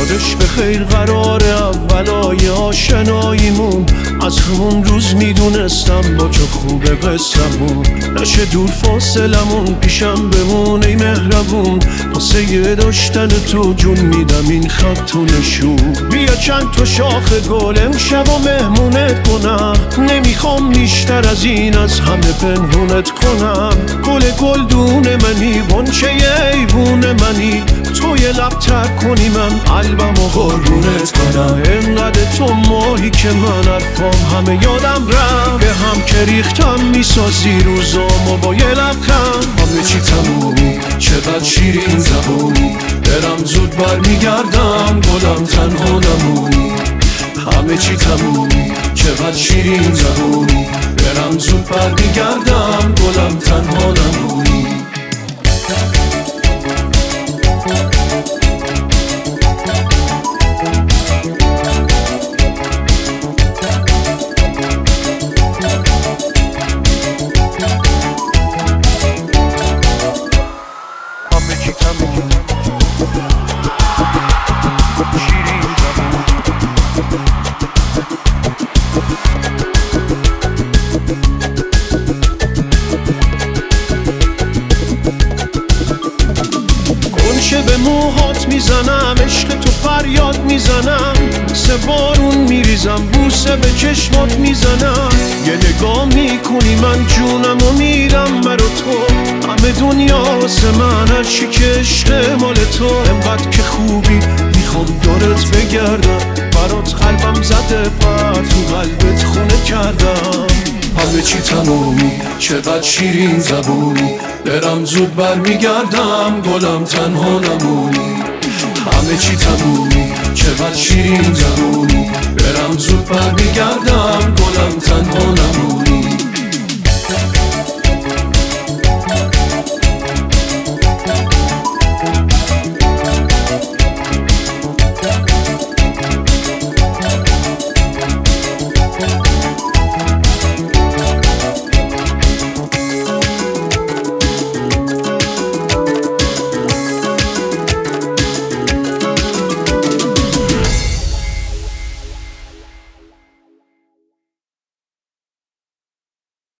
یادش به خیر قراره اولای آشناییمون، از همون روز میدونستم با چه خوبه قصمون، نشه دور فاصلمون، پیشم بمون ای مهربون، واسه داشتن تو جون میدم این خط و نشون. بیا چند تا شاخ گل امشب و مهمونت کنم، نمیخوام بیشتر از این از همه پنهونت کنم. گل گلدون منی، غنچه ایوون منی، تو یه لب تر کنی من قلبم و قربونت کنم. انقدر تو ماهی که من حرفام همه یادم رفت، به هم که ریختم میسازی روزامو با یه لبخند. همه چی تمومی، چقدر شیرین زبونی، برم زود برمیگردم گلم تنها نمونی. همه چی تمومی، چقدر شیرین زبونی، برم زود برمیگردم گلم تنها نمونی. گنچه به موهات میزنم، عشق تو فریاد میزنم، سه بارون میریزم، بوسه به چشمات میزنم. یه نگاه میکنی من جونم و میرم برا تو، همه دنیا واسه من هرچی که عشق مال تو. انقدر که خوبی میخوام دارت بگردم، برات قلبم زده پر تو قلبت خونه کردم. همه چی تمومی، چقدر شیرین زبونی، برم زود برمیگردم گلم تنها نمونی. همه چی تمومی، چقدر شیرین زبونی، برم زود برمیگردم